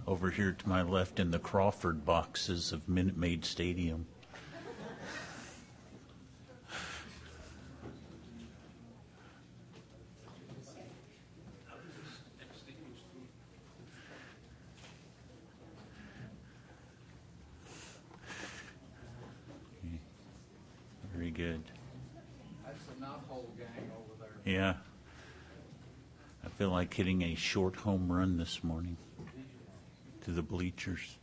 over here to my left in the Crawford boxes of Minute Maid Stadium. Very good. That's the knothole gang over there. Yeah. I feel like hitting a short home run this morning to the bleachers.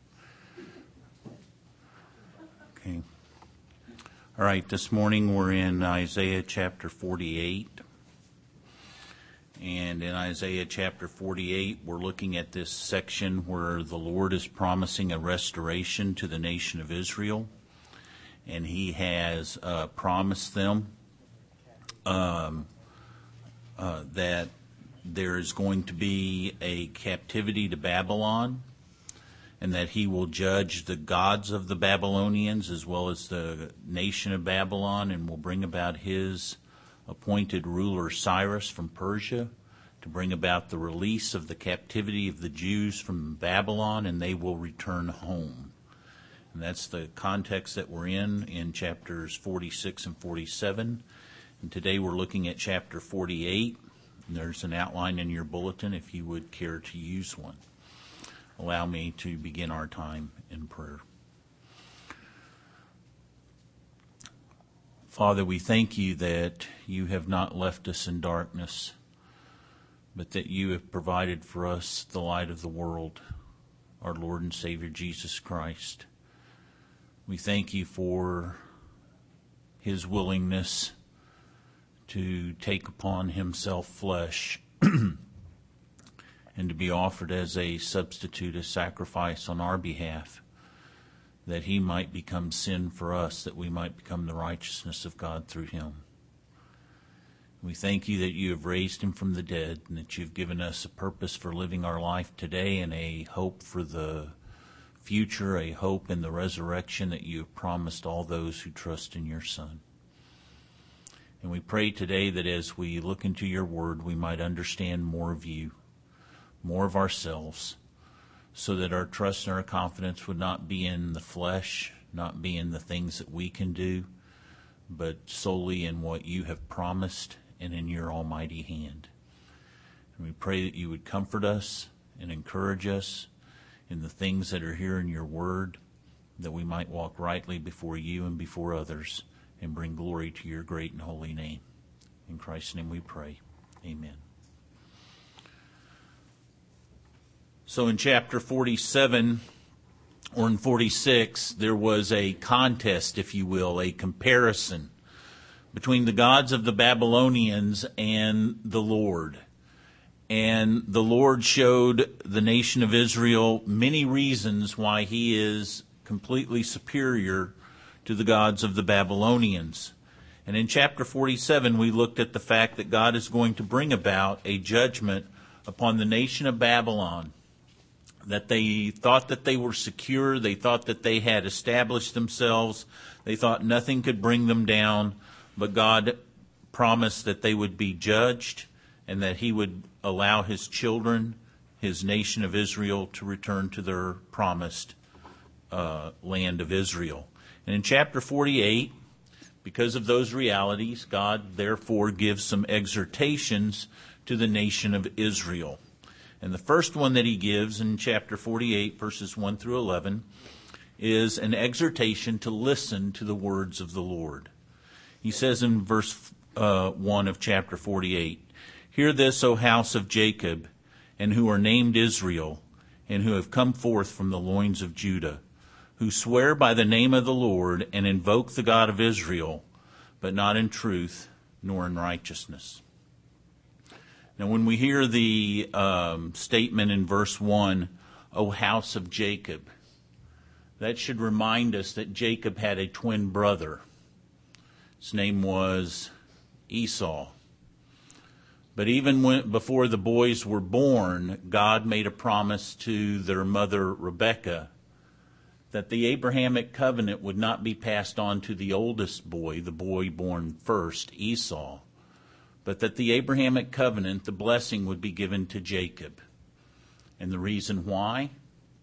Okay. All right, this morning we're in Isaiah chapter 48. And in Isaiah chapter 48, we're looking at this section where the Lord is promising a restoration to the nation of Israel. And he has promised them that there is going to be a captivity to Babylon, and that he will judge the gods of the Babylonians as well as the nation of Babylon, and will bring about his appointed ruler Cyrus from Persia to bring about the release of the captivity of the Jews from Babylon, and they will return home. And that's the context that we're in chapters 46 and 47. And today we're looking at chapter 48. And there's an outline in your bulletin if you would care to use one. Allow me to begin our time in prayer. Father, we thank you that you have not left us in darkness, but that you have provided for us the light of the world, our Lord and Savior Jesus Christ. We thank you for his willingness to take upon himself flesh and to be offered as a substitute, a sacrifice on our behalf, that he might become sin for us, that we might become the righteousness of God through him. We thank you that you have raised him from the dead, and that you've given us a purpose for living our life today and a hope for the future, a hope in the resurrection that you have promised all those who trust in your Son. And we pray today that as we look into your word, we might understand more of you, more of ourselves, so that our trust and our confidence would not be in the flesh, not be in the things that we can do, but solely in what you have promised and in your almighty hand. And we pray that you would comfort us and encourage us in the things that are here in your word, that we might walk rightly before you and before others and bring glory to your great and holy name. In Christ's name we pray. Amen. So in chapter 47, or in 46, there was a contest, if you will, a comparison between the gods of the Babylonians and the Lord. And the Lord showed the nation of Israel many reasons why he is completely superior to the gods of the Babylonians. And in chapter 47, we looked at the fact that God is going to bring about a judgment upon the nation of Babylon, that they thought that they were secure, they thought that they had established themselves, they thought nothing could bring them down, but God promised that they would be judged and that he would allow his children, his nation of Israel, to return to their promised land of Israel. And in chapter 48, because of those realities, God therefore gives some exhortations to the nation of Israel. And the first one that he gives in chapter 48, verses 1 through 11, is an exhortation to listen to the words of the Lord. He says in verse 1 of chapter 48, "Hear this, O house of Jacob, and who are named Israel, and who have come forth from the loins of Judah, who swear by the name of the Lord and invoke the God of Israel, but not in truth nor in righteousness." Now when we hear the statement in verse 1, "O house of Jacob," that should remind us that Jacob had a twin brother. His name was Esau. But even before the boys were born, God made a promise to their mother Rebekah that the Abrahamic covenant would not be passed on to the oldest boy, the boy born first, Esau, but that the Abrahamic covenant, the blessing, would be given to Jacob. And the reason why?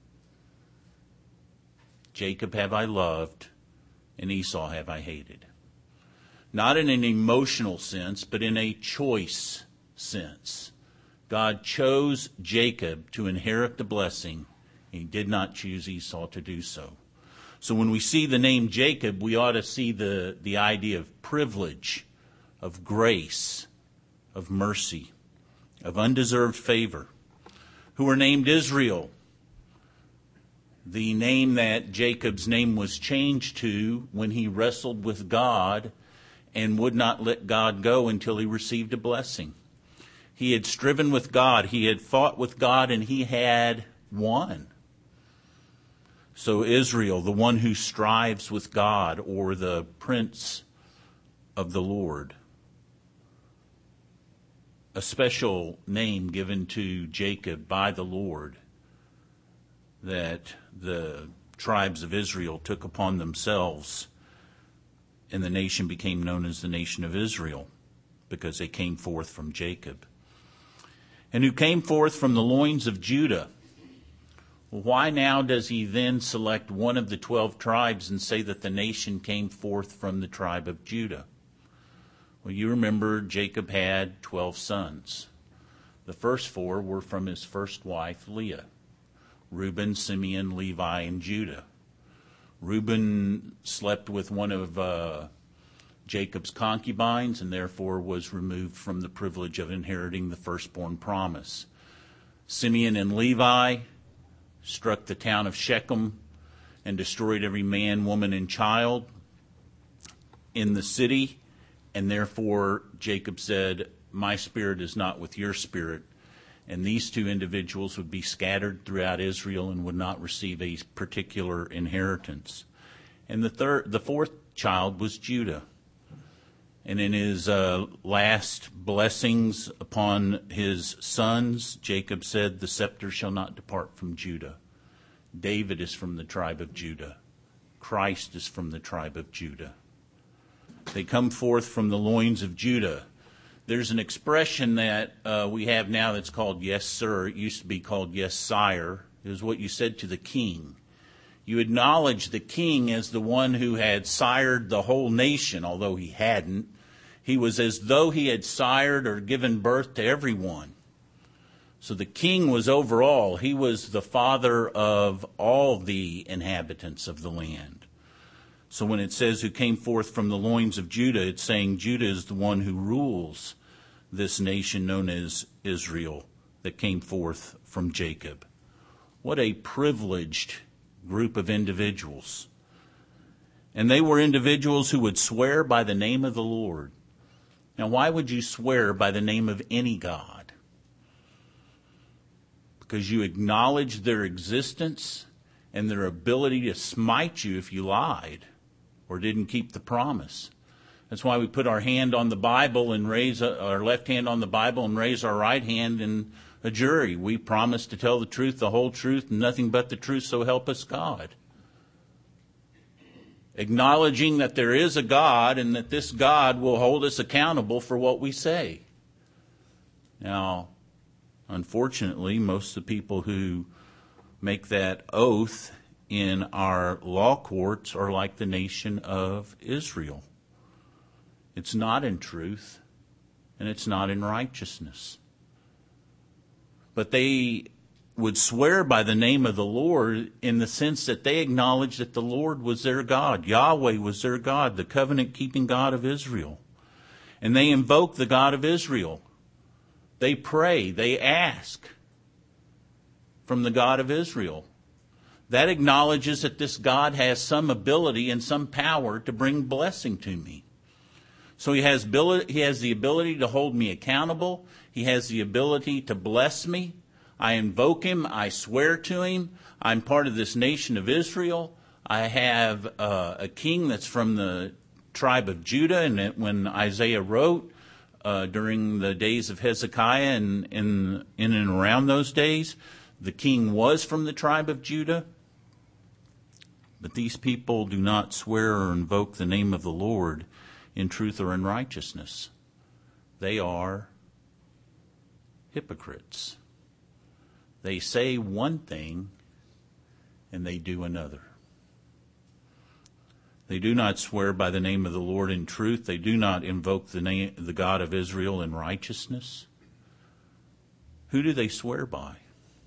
Jacob have I loved, and Esau have I hated. Not in an emotional sense, but in a choice sense. God chose Jacob to inherit the blessing. He did not choose Esau to do so. So when we see the name Jacob, we ought to see the idea of privilege, of grace, of mercy, of undeserved favor. Who were named Israel, the name that Jacob's name was changed to when he wrestled with God and would not let God go until he received a blessing. He had striven with God, he had fought with God, and he had won. So Israel, the one who strives with God, or the prince of the Lord. A special name given to Jacob by the Lord that the tribes of Israel took upon themselves, and the nation became known as the nation of Israel because they came forth from Jacob. And who came forth from the loins of Judah. Why now does he then select one of the 12 tribes and say that the nation came forth from the tribe of Judah? Well, you remember Jacob had 12 sons. The first 4 were from his first wife, Leah. Reuben, Simeon, Levi, and Judah. Reuben slept with one of Jacob's concubines and therefore was removed from the privilege of inheriting the firstborn promise. Simeon and Levi struck the town of Shechem and destroyed every man, woman, and child in the city, and therefore Jacob said, "My spirit is not with your spirit." And these 2 individuals would be scattered throughout Israel and would not receive a particular inheritance. And the 4th child was Judah. And in his last blessings upon his sons, Jacob said, "The scepter shall not depart from Judah." David is from the tribe of Judah. Christ is from the tribe of Judah. They come forth from the loins of Judah. There's an expression that we have now that's called "yes, sir." It used to be called "yes, sire." It was what you said to the king. You acknowledge the king as the one who had sired the whole nation, although he hadn't. He was as though he had sired or given birth to everyone. So the king was over all. He was the father of all the inhabitants of the land. So when it says who came forth from the loins of Judah, it's saying Judah is the one who rules this nation known as Israel that came forth from Jacob. What a privileged group of individuals. And they were individuals who would swear by the name of the Lord. Now, why would you swear by the name of any God? Because you acknowledge their existence and their ability to smite you if you lied or didn't keep the promise. That's why we put our hand on the Bible and raise our left hand on the Bible and raise our right hand in a jury. We promise to tell the truth, the whole truth, and nothing but the truth, so help us God. Acknowledging that there is a God and that this God will hold us accountable for what we say. Now, unfortunately, most of the people who make that oath in our law courts are like the nation of Israel. It's not in truth, and it's not in righteousness. But they would swear by the name of the Lord in the sense that they acknowledged that the Lord was their God. Yahweh was their God, the covenant-keeping God of Israel. And they invoke the God of Israel. They pray, they ask from the God of Israel. That acknowledges that this God has some ability and some power to bring blessing to me. So he has the ability to hold me accountable. He has the ability to bless me. I invoke him. I swear to him. I'm part of this nation of Israel. I have a king that's from the tribe of Judah. And when Isaiah wrote during the days of Hezekiah and in and around those days, the king was from the tribe of Judah. But these people do not swear or invoke the name of the Lord in truth or in righteousness. They are hypocrites. They say one thing and they do another. They do not swear by the name of the Lord in truth. They do not invoke the God of Israel in righteousness. Who do they swear by?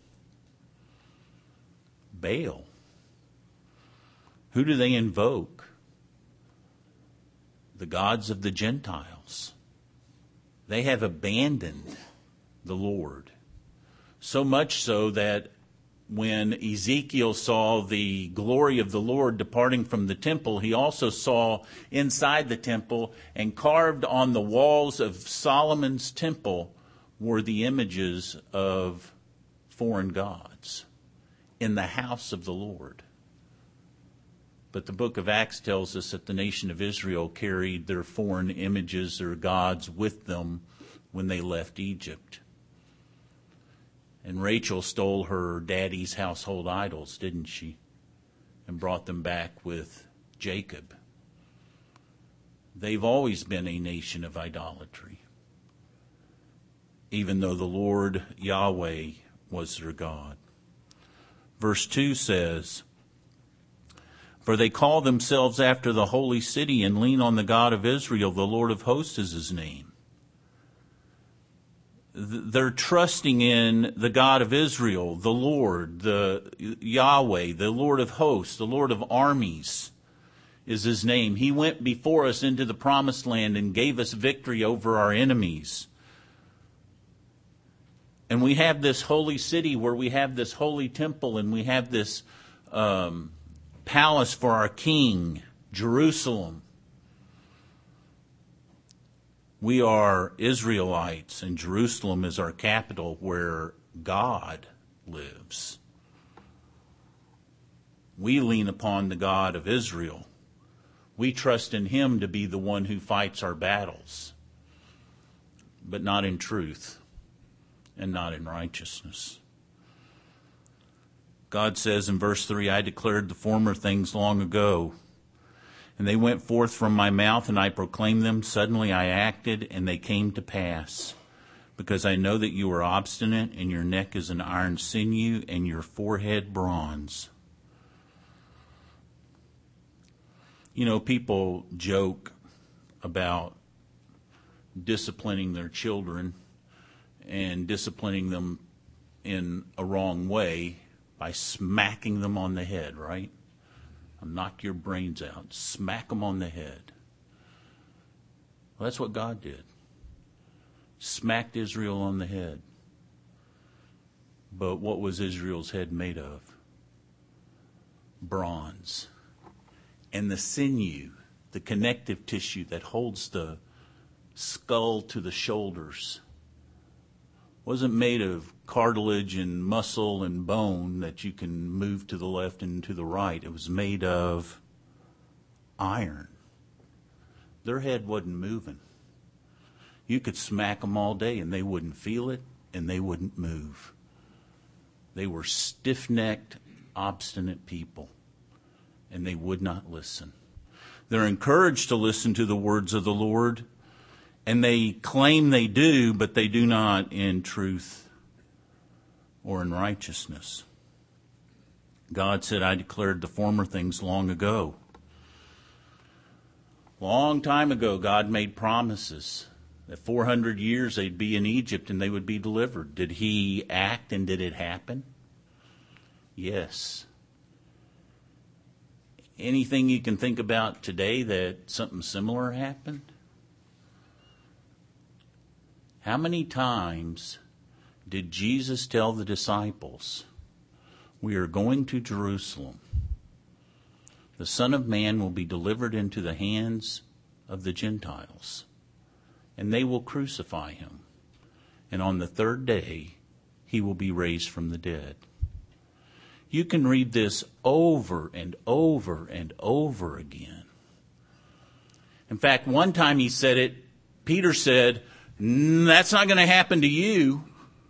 Baal. Who do they invoke? The gods of the Gentiles. They have abandoned the Lord. So much so that when Ezekiel saw the glory of the Lord departing from the temple, he also saw inside the temple, and carved on the walls of Solomon's temple were the images of foreign gods in the house of the Lord. But the book of Acts tells us that the nation of Israel carried their foreign images, their gods, with them when they left Egypt. And Rachel stole her daddy's household idols, didn't she? And brought them back with Jacob. They've always been a nation of idolatry, even though the Lord Yahweh was their God. Verse 2 says, "For they call themselves after the holy city and lean on the God of Israel. The Lord of hosts is his name." They're trusting in the God of Israel, the Lord, the Yahweh, the Lord of hosts, the Lord of armies is his name. He went before us into the promised land and gave us victory over our enemies. And we have this holy city where we have this holy temple, and we have this palace for our king, Jerusalem. We are Israelites, and Jerusalem is our capital where God lives. We lean upon the God of Israel. We trust in him to be the one who fights our battles, but not in truth and not in righteousness. God says in verse 3, "I declared the former things long ago, and they went forth from my mouth, and I proclaimed them. Suddenly I acted, and they came to pass. Because I know that you are obstinate, and your neck is an iron sinew, and your forehead bronze." You know, people joke about disciplining their children and disciplining them in a wrong way by smacking them on the head, right? I'll knock your brains out. Smack them on the head. Well, that's what God did. Smacked Israel on the head. But what was Israel's head made of? Bronze. And the sinew, the connective tissue that holds the skull to the shoulders, wasn't made of cartilage and muscle and bone that you can move to the left and to the right. It was made of iron. Their head wasn't moving. You could smack them all day and they wouldn't feel it and they wouldn't move. They were stiff-necked, obstinate people, and they would not listen. They're encouraged to listen to the words of the Lord, and they claim they do, but they do not in truth or in righteousness. God said, "I declared the former things long ago." Long time ago, God made promises that 400 years they'd be in Egypt and they would be delivered. Did he act and did it happen? Yes. Anything you can think about today that something similar happened? How many times did Jesus tell the disciples, "We are going to Jerusalem. The Son of Man will be delivered into the hands of the Gentiles, and they will crucify him. And on the third day, he will be raised from the dead." You can read this over and over and over again. In fact, one time he said it, Peter said, "That's not going to happen to you."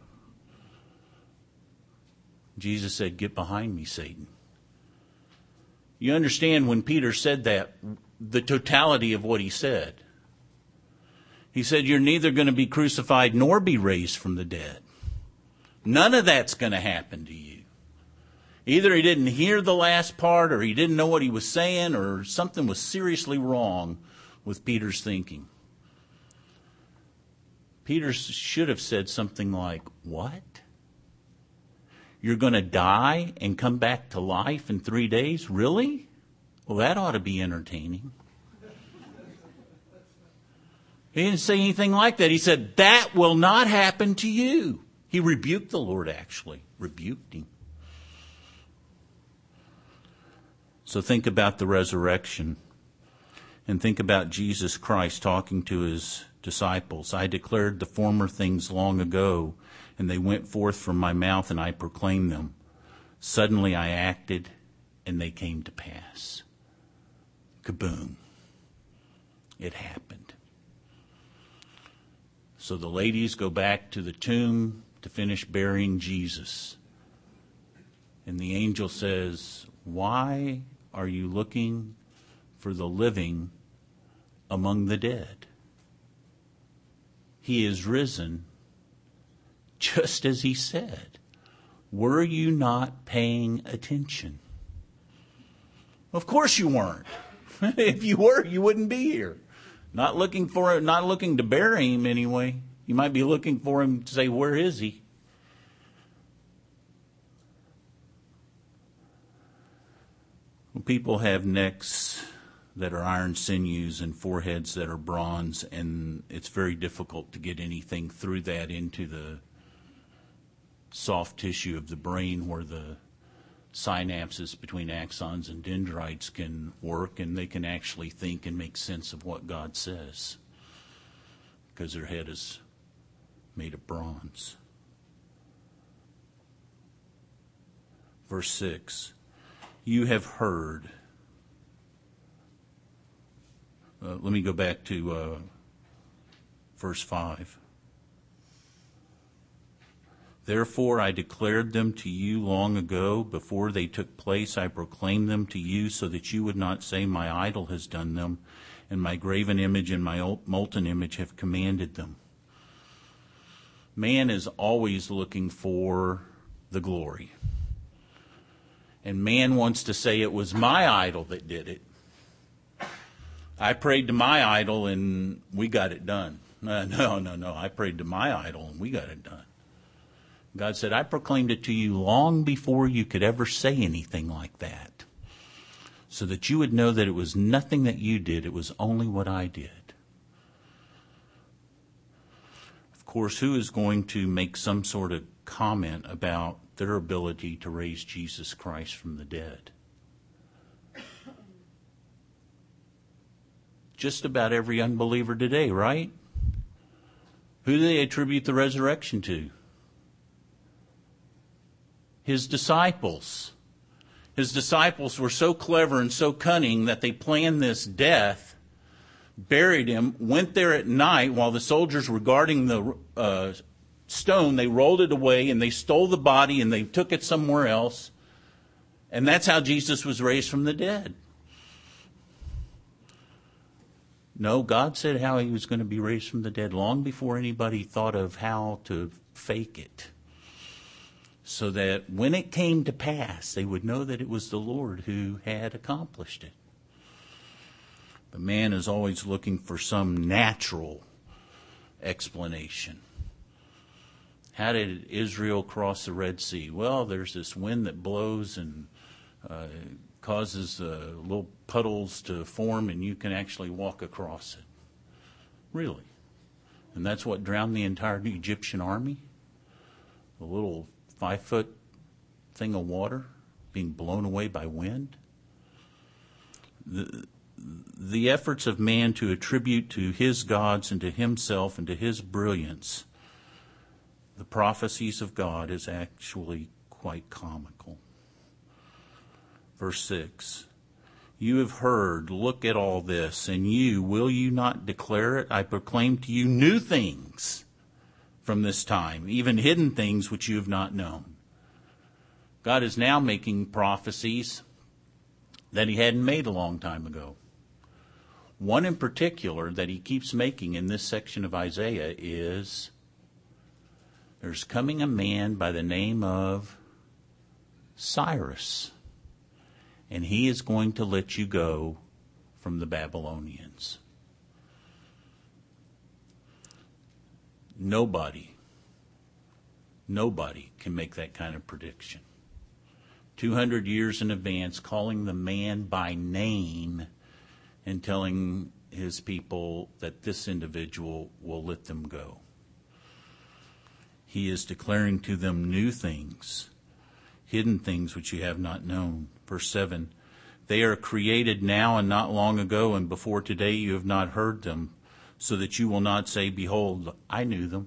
Jesus said, "Get behind me, Satan." You understand when Peter said that, the totality of what he said. He said, "You're neither going to be crucified nor be raised from the dead. None of that's going to happen to you." Either he didn't hear the last part, or he didn't know what he was saying, or something was seriously wrong with Peter's thinking. Peter should have said something like, "What? You're going to die and come back to life in 3 days? Really? Well, that ought to be entertaining." He didn't say anything like that. He said, "That will not happen to you." He rebuked the Lord, actually. Rebuked him. So think about the resurrection. And think about Jesus Christ talking to his disciples. "I declared the former things long ago, and they went forth from my mouth, and I proclaimed them. Suddenly I acted, and they came to pass." Kaboom. It happened. So the ladies go back to the tomb to finish burying Jesus. And the angel says, "Why are you looking for the living among the dead? He is risen, just as he said. Were you not paying attention?" Of course you weren't. If you were, you wouldn't be here. Not looking to bury him anyway. You might be looking for him to say, "Where is he?" Well, people have necks that are iron sinews and foreheads that are bronze, and it's very difficult to get anything through that into the soft tissue of the brain where the synapses between axons and dendrites can work, and they can actually think and make sense of what God says, because their head is made of bronze. Verse 6, "You have heard." Let me go back to verse 5. "Therefore I declared them to you long ago. Before they took place, I proclaimed them to you, so that you would not say, 'My idol has done them, and my graven image and my molten image have commanded them.'" Man is always looking for the glory. And man wants to say, "It was my idol that did it. I prayed to my idol and we got it done." No. I prayed to my idol and we got it done. God said, "I proclaimed it to you long before you could ever say anything like that, so that you would know that it was nothing that you did, it was only what I did." Of course, who is going to make some sort of comment about their ability to raise Jesus Christ from the dead? Just about every unbeliever today, right? Who do they attribute the resurrection to? His disciples. His disciples were so clever and so cunning that they planned this death, buried him, went there at night while the soldiers were guarding the stone. They rolled it away and they stole the body and they took it somewhere else. And that's how Jesus was raised from the dead. No, God said how he was going to be raised from the dead long before anybody thought of how to fake it, so that when it came to pass, they would know that it was the Lord who had accomplished it. But man is always looking for some natural explanation. How did Israel cross the Red Sea? Well, there's this wind that blows and causes little puddles to form, and you can actually walk across it. Really? And that's what drowned the entire Egyptian army? A little 5-foot thing of water being blown away by wind? The efforts of man to attribute to his gods and to himself and to his brilliance the prophecies of God is actually quite comical. Verse 6, "You have heard, look at all this, and will you not declare it? I proclaim to you new things from this time, even hidden things which you have not known." God is now making prophecies that he hadn't made a long time ago. One in particular that he keeps making in this section of Isaiah is, there's coming a man by the name of Cyrus. And he is going to let you go from the Babylonians. Nobody can make that kind of prediction. 200 years in advance, calling the man by name and telling his people that this individual will let them go. He is declaring to them new things, hidden things which you have not known. Verse 7, they are created now and not long ago, and before today you have not heard them, so that you will not say, behold, I knew them.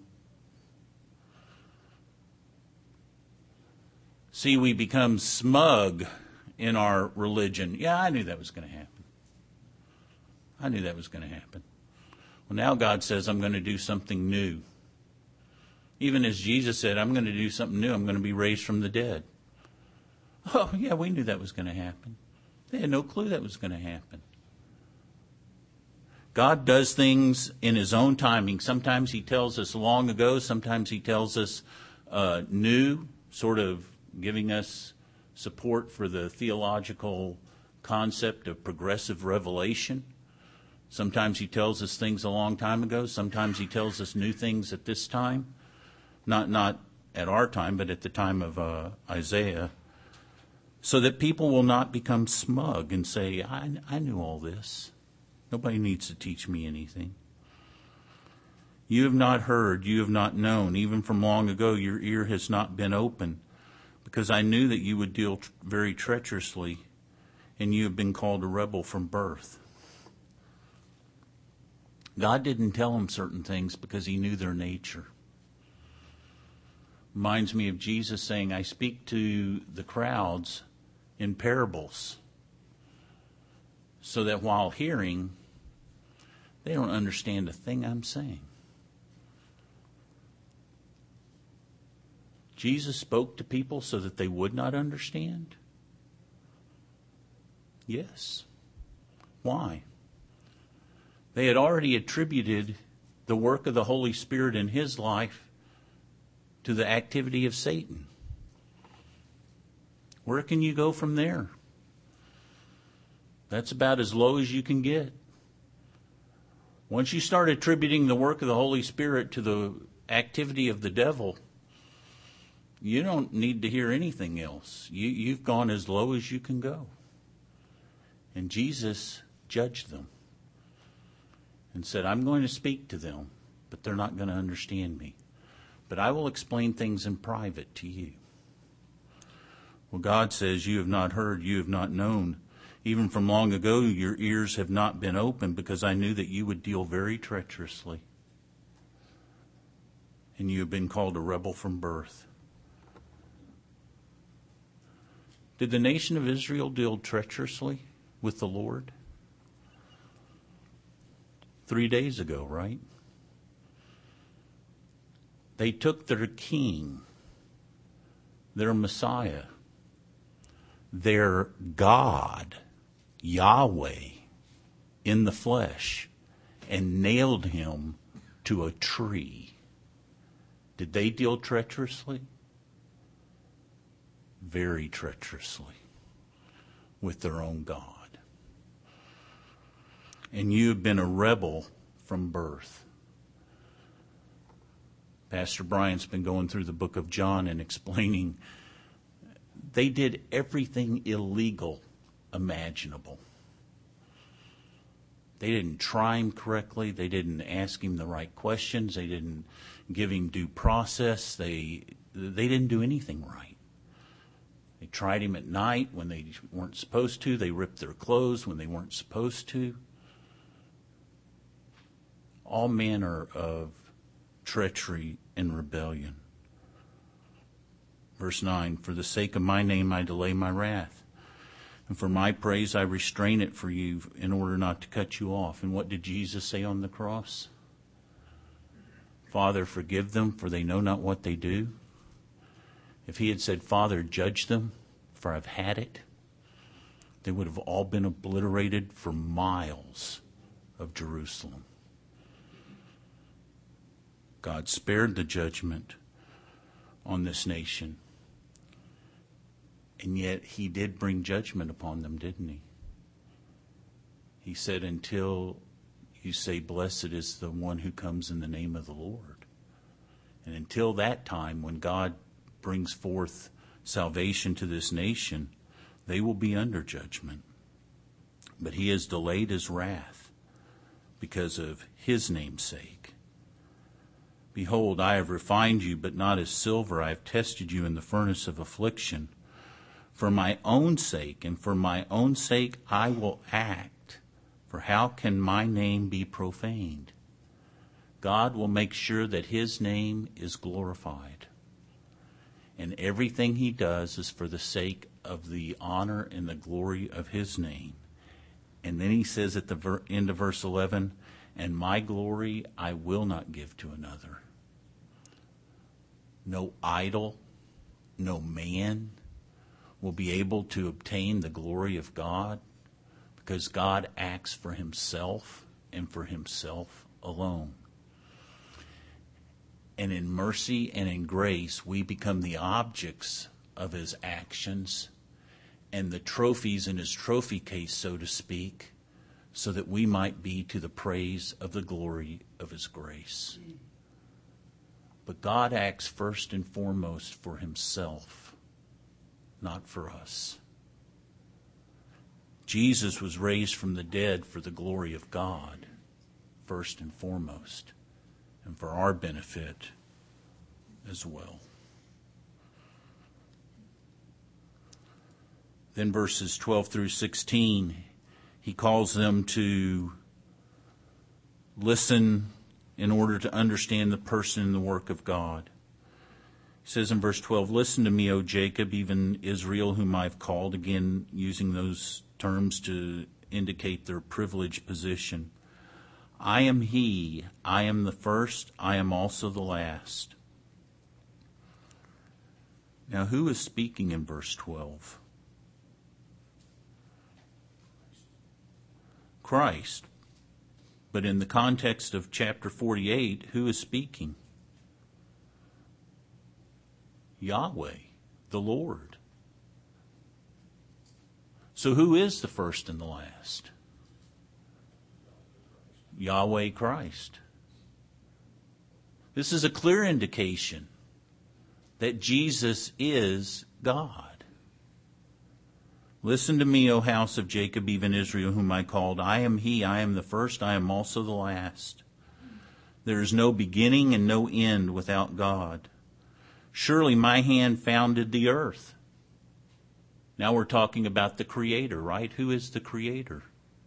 See, we become smug in our religion. Yeah, I knew that was going to happen. I knew that was going to happen. Well, now God says, I'm going to do something new. Even as Jesus said, I'm going to do something new. I'm going to be raised from the dead. Oh, yeah, we knew that was going to happen. They had no clue that was going to happen. God does things in his own timing. Sometimes he tells us long ago. Sometimes he tells us new, sort of giving us support for the theological concept of progressive revelation. Sometimes he tells us things a long time ago. Sometimes he tells us new things at this time. Not at our time, but at the time of Isaiah. So that people will not become smug and say, I knew all this. Nobody needs to teach me anything. You have not heard, you have not known. Even from long ago, your ear has not been open, because I knew that you would deal very treacherously, and you have been called a rebel from birth. God didn't tell them certain things because he knew their nature. Reminds me of Jesus saying, I speak to the crowds in parables, so that while hearing, they don't understand a thing I'm saying. Jesus spoke to people so that they would not understand? Yes. Why? They had already attributed the work of the Holy Spirit in his life to the activity of Satan. Where can you go from there? That's about as low as you can get. Once you start attributing the work of the Holy Spirit to the activity of the devil, you don't need to hear anything else. You've gone as low as you can go. And Jesus judged them and said, I'm going to speak to them, but they're not going to understand me. But I will explain things in private to you. Well, God says, you have not heard, you have not known. Even from long ago, your ears have not been open, because I knew that you would deal very treacherously. And you have been called a rebel from birth. Did the nation of Israel deal treacherously with the Lord? 3 days ago, right? They took their king, their Messiah, their God, Yahweh, in the flesh, and nailed him to a tree. Did they deal treacherously? Very treacherously with their own God. And you have been a rebel from birth. Pastor Brian's been going through the book of John and explaining they did everything illegal imaginable. They didn't try him correctly. They didn't ask him the right questions. They didn't give him due process. They didn't do anything right. They tried him at night when they weren't supposed to. They ripped their clothes when they weren't supposed to. All manner of treachery and rebellion. Verse 9, for the sake of my name I delay my wrath, and for my praise I restrain it for you, in order not to cut you off. And what did Jesus say on the cross? Father, forgive them, for they know not what they do. If he had said, Father, judge them, for I've had it, they would have all been obliterated for miles of Jerusalem. God spared the judgment on this nation. And yet he did bring judgment upon them, didn't he? He said, until you say, blessed is the one who comes in the name of the Lord. And until that time, when God brings forth salvation to this nation, they will be under judgment. But he has delayed his wrath because of his name's sake. Behold, I have refined you, but not as silver. I have tested you in the furnace of affliction. For my own sake, and for my own sake I will act. For how can my name be profaned? God will make sure that his name is glorified. And everything he does is for the sake of the honor and the glory of his name. And then he says at the end of verse 11, and my glory I will not give to another. No idol, no man will be able to obtain the glory of God, because God acts for himself and for himself alone. And in mercy and in grace, we become the objects of his actions and the trophies in his trophy case, so to speak, so that we might be to the praise of the glory of his grace. But God acts first and foremost for himself, not for us. Jesus was raised from the dead for the glory of God, first and foremost, and for our benefit as well. Then verses 12 through 16, he calls them to listen in order to understand the person and the work of God. He says in verse 12, listen to me, O Jacob, even Israel, whom I've called, again using those terms to indicate their privileged position. I am he, I am the first, I am also the last. Now, who is speaking in verse 12? Christ. But in the context of chapter 48, who is speaking? Yahweh, the Lord. So who is the first and the last? Yahweh Christ. This is a clear indication that Jesus is God. Listen to me, O house of Jacob, even Israel, whom I called. I am he, I am the first, I am also the last. There is no beginning and no end without God. Surely my hand founded the earth. Now we're talking about the Creator, right? Who is the Creator?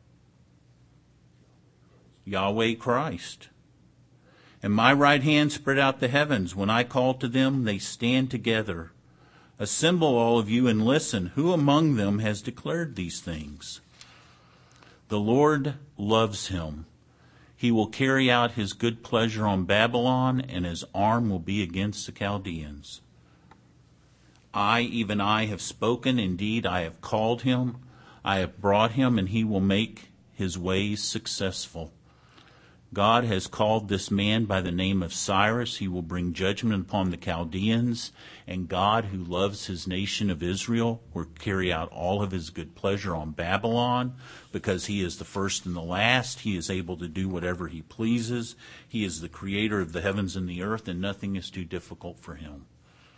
Yahweh Christ. And my right hand spread out the heavens. When I call to them, they stand together. Assemble, all of you, and listen. Who among them has declared these things? The Lord loves him. He will carry out his good pleasure on Babylon, and his arm will be against the Chaldeans. I, even I, have spoken. Indeed, I have called him. I have brought him, and he will make his ways successful. God has called this man by the name of Cyrus. He will bring judgment upon the Chaldeans, and God, who loves his nation of Israel, will carry out all of his good pleasure on Babylon. Because he is the first and the last, he is able to do whatever he pleases. He is the creator of the heavens and the earth, and nothing is too difficult for him.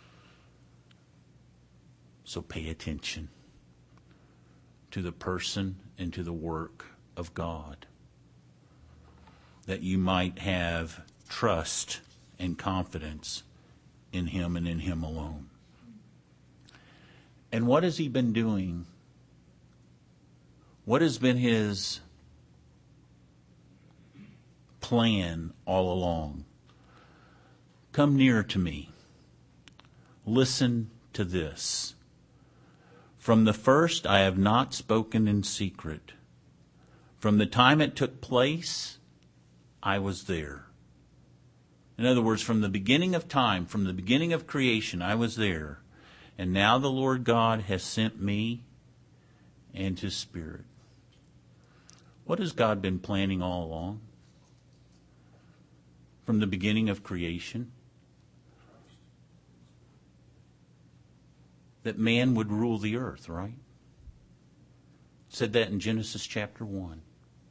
So pay attention to the person and to the work of God, that you might have trust and confidence in him and in him alone. And what has he been doing? What has been his plan all along? Come near to me. Listen to this. From the first I have not spoken in secret. From the time it took place, I was there. In other words, from the beginning of time, from the beginning of creation, I was there. And now the Lord God has sent me and his Spirit. What has God been planning all along? From the beginning of creation? that man would rule the earth, right? It said that in Genesis chapter 1.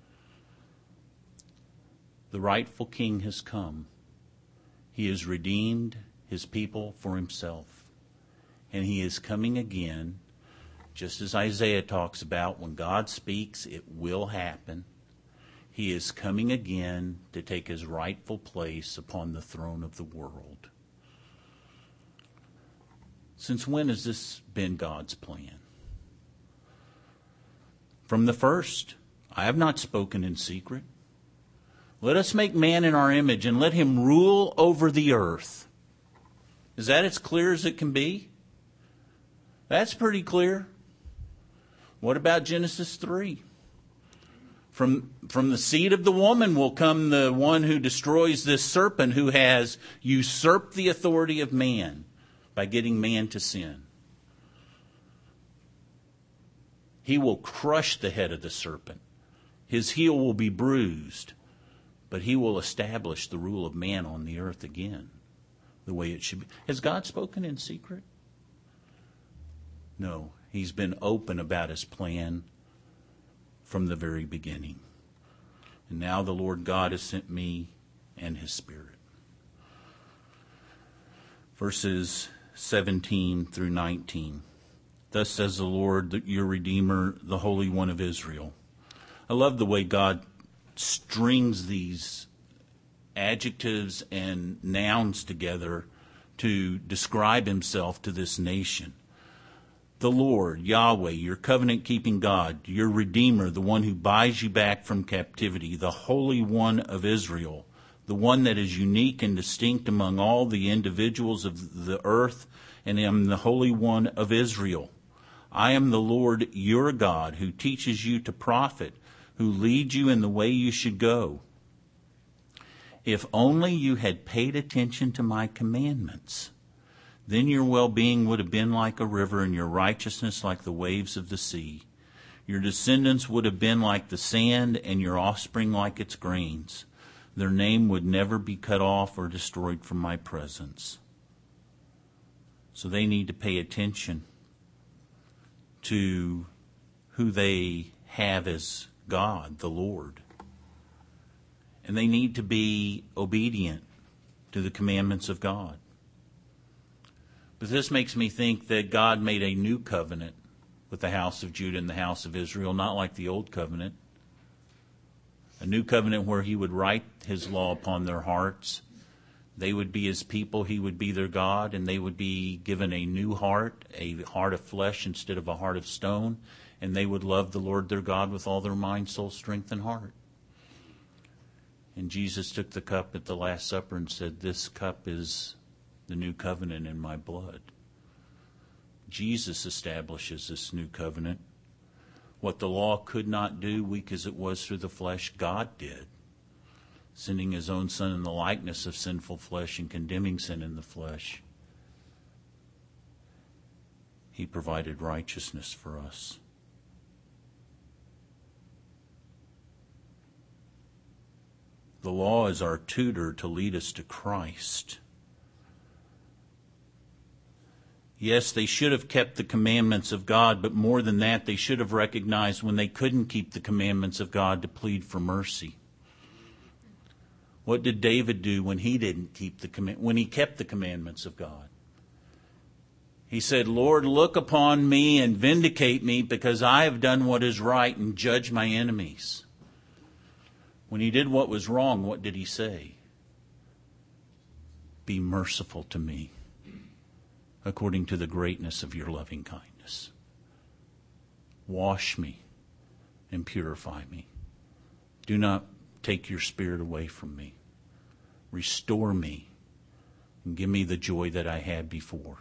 The rightful king has come. He has redeemed his people for himself. And he is coming again, just as Isaiah talks about. When God speaks, it will happen. He is coming again to take his rightful place upon the throne of the world. Since when has this been God's plan? From the first, I have not spoken in secret. Let us make man in our image and let him rule over the earth. Is that as clear as it can be? That's pretty clear. What about Genesis 3? From the seed of the woman will come the one who destroys this serpent, who has usurped the authority of man by getting man to sin. He will crush the head of the serpent. His heel will be bruised. But he will establish the rule of man on the earth again, the way it should be. Has God spoken in secret? No. He's been open about his plan from the very beginning. And now the Lord God has sent me and his Spirit. Verses 17 through 19. Thus says the Lord, your Redeemer, the Holy One of Israel. I love the way God strings these adjectives and nouns together to describe himself to this nation. The Lord, Yahweh, your covenant-keeping God, your Redeemer, the one who buys you back from captivity, the Holy One of Israel, the one that is unique and distinct among all the individuals of the earth, and am the Holy One of Israel. I am the Lord your God, who teaches you to profit, who leads you in the way you should go. If only you had paid attention to my commandments, then your well-being would have been like a river and your righteousness like the waves of the sea. Your descendants would have been like the sand and your offspring like its grains. Their name would never be cut off or destroyed from my presence. So they need to pay attention to who they have as God, the Lord. And they need to be obedient to the commandments of God. But this makes me think that God made a new covenant with the house of Judah and the house of Israel, not like the old covenant. A new covenant where he would write his law upon their hearts. They would be his people, he would be their God, and they would be given a new heart, a heart of flesh instead of a heart of stone, and they would love the Lord their God with all their mind, soul, strength, and heart. And Jesus took the cup at the Last Supper and said, this cup is the new covenant in my blood. Jesus establishes this new covenant. What the law could not do, weak as it was through the flesh, God did, sending his own Son in the likeness of sinful flesh and condemning sin in the flesh. He provided righteousness for us. The law is our tutor to lead us to Christ. Yes, they should have kept the commandments of God, but more than that, they should have recognized when they couldn't keep the commandments of God to plead for mercy. What did David do when he didn't keep when he kept the commandments of God? He said, Lord, look upon me and vindicate me because I have done what is right and judge my enemies. When he did what was wrong, what did he say? Be merciful to me according to the greatness of your loving kindness. Wash me and purify me. Do not take your spirit away from me. Restore me and give me the joy that I had before.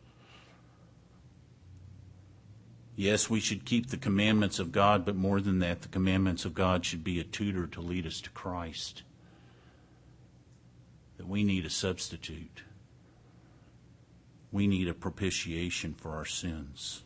Yes, we should keep the commandments of God, but more than that, the commandments of God should be a tutor to lead us to Christ. That we need a substitute. We need a propitiation for our sins.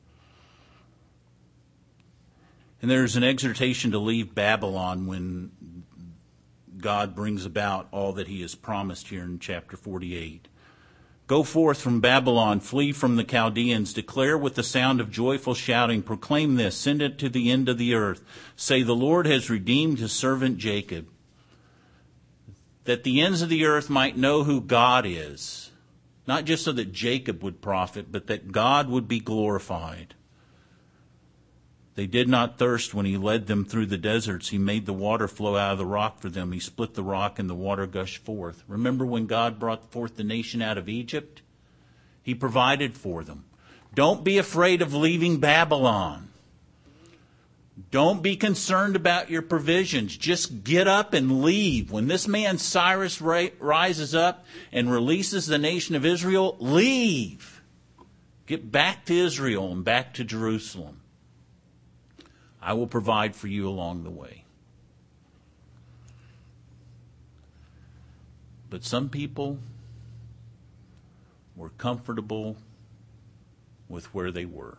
And there's an exhortation to leave Babylon when God brings about all that he has promised here in chapter 48. Go forth from Babylon, flee from the Chaldeans, declare with the sound of joyful shouting, proclaim this, send it to the end of the earth. Say, the Lord has redeemed his servant Jacob, that the ends of the earth might know who God is. Not just so that Jacob would profit, but that God would be glorified. They did not thirst when he led them through the deserts. He made the water flow out of the rock for them. He split the rock and the water gushed forth. Remember when God brought forth the nation out of Egypt? He provided for them. Don't be afraid of leaving Babylon. Don't be concerned about your provisions. Just get up and leave. When this man Cyrus rises up and releases the nation of Israel, leave. Get back to Israel and back to Jerusalem. I will provide for you along the way. But some people were comfortable with where they were.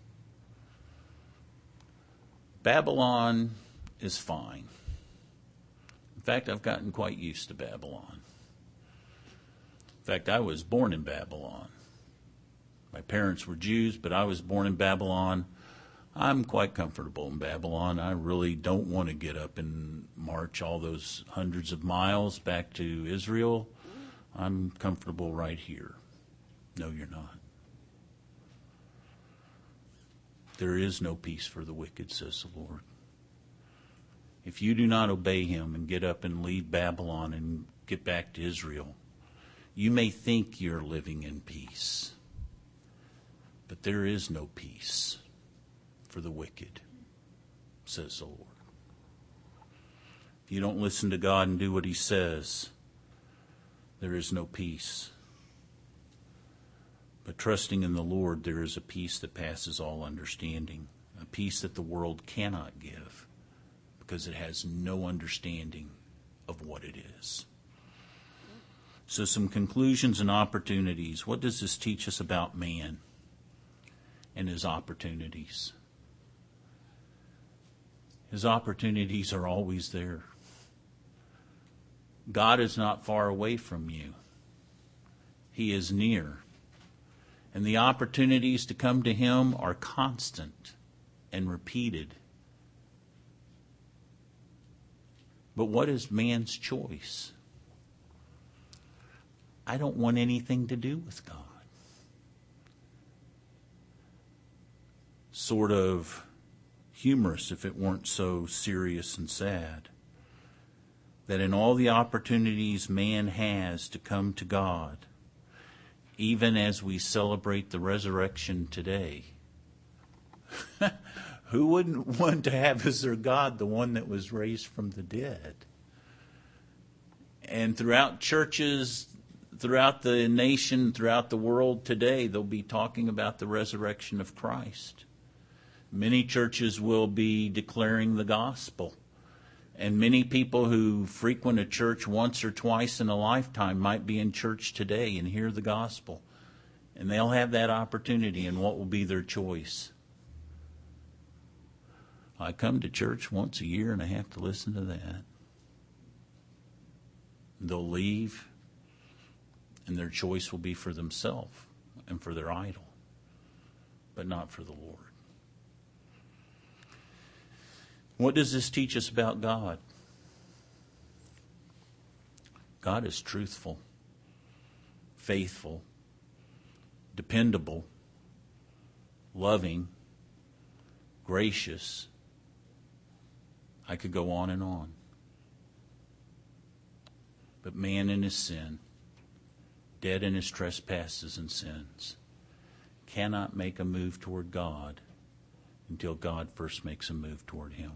Babylon is fine. In fact, I've gotten quite used to Babylon. In fact, I was born in Babylon. My parents were Jews, but I was born in Babylon. I'm quite comfortable in Babylon. I really don't want to get up and march all those hundreds of miles back to Israel. I'm comfortable right here. No, you're not. There is no peace for the wicked, says the Lord. If you do not obey him and get up and leave Babylon and get back to Israel, you may think you're living in peace. But there is no peace for the wicked, says the Lord. If you don't listen to God and do what he says, there is no peace. But trusting in the Lord, there is a peace that passes all understanding, a peace that the world cannot give because it has no understanding of what it is. So some conclusions and opportunities. What does this teach us about man and his opportunities? His opportunities are always there. God is not far away from you. He is near. And the opportunities to come to him are constant and repeated. But what is man's choice? I don't want anything to do with God. Sort of humorous if it weren't so serious and sad. That in all the opportunities man has to come to God, even as we celebrate the resurrection today, who wouldn't want to have as their God the one that was raised from the dead? And throughout churches, throughout the nation, throughout the world today, they'll be talking about the resurrection of Christ. Many churches will be declaring the gospel. And many people who frequent a church once or twice in a lifetime might be in church today and hear the gospel. And they'll have that opportunity, and what will be their choice? I come to church once a year and I have to listen to that. They'll leave, and their choice will be for themselves and for their idol, but not for the Lord. What does this teach us about God? God is truthful, faithful, dependable, loving, gracious. I could go on and on. But man in his sin, dead in his trespasses and sins, cannot make a move toward God until God first makes a move toward him.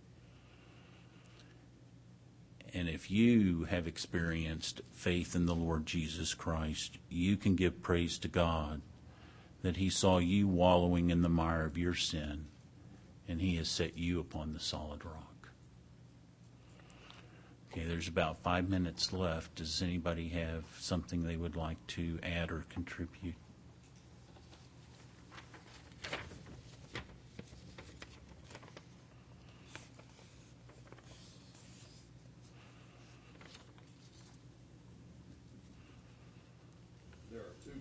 And if you have experienced faith in the Lord Jesus Christ, you can give praise to God that he saw you wallowing in the mire of your sin, and he has set you upon the solid rock. Okay, there's about 5 minutes left. Does anybody have something they would like to add or contribute? There are two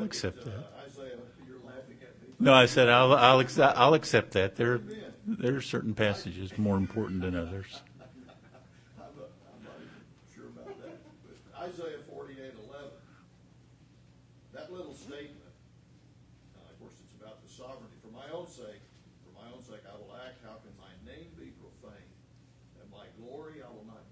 accept that. Isaiah, you're laughing at me. No, I said I'll accept that. There are certain passages more important than others. I'm not even sure about that. But Isaiah 48:11, that little statement, of course it's about the sovereignty. For my own sake I will act. How can my name be profaned? And my glory I will not